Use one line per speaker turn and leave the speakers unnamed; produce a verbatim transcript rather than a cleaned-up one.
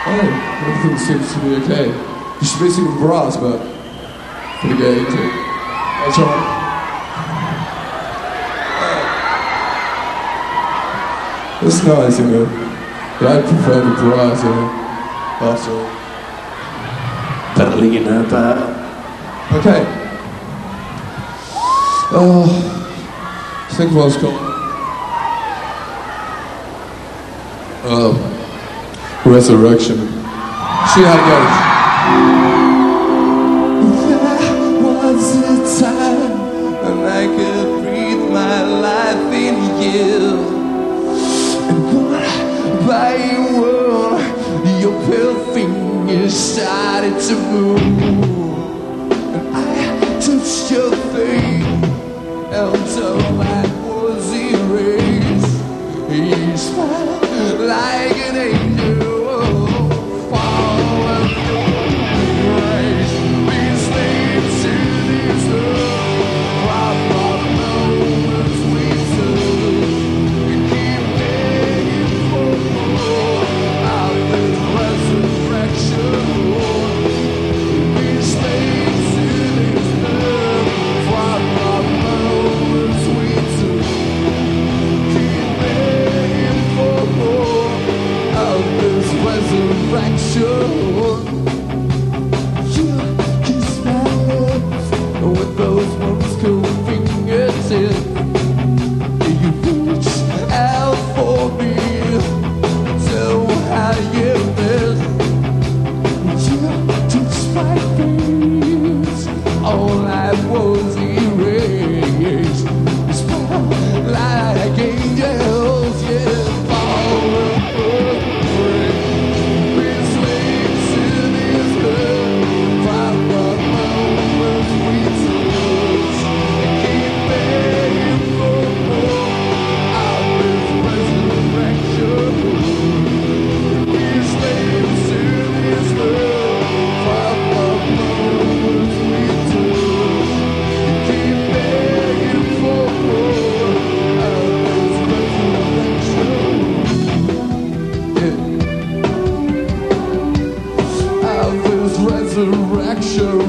Oh, everything seems to be okay. You should be singing brass, but pretty gay too. That's alright. It's nice, you know. But I prefer the brass, you know. After all.
Berliner Bär.
Okay. Oh, I think what it's called. Oh. Resurrection. See how it goes. There was a time when I could breathe my life in you, and one by one, your pale fingers started to move, and I touched your face until I was erased. You smiled like an angel. Resurrection.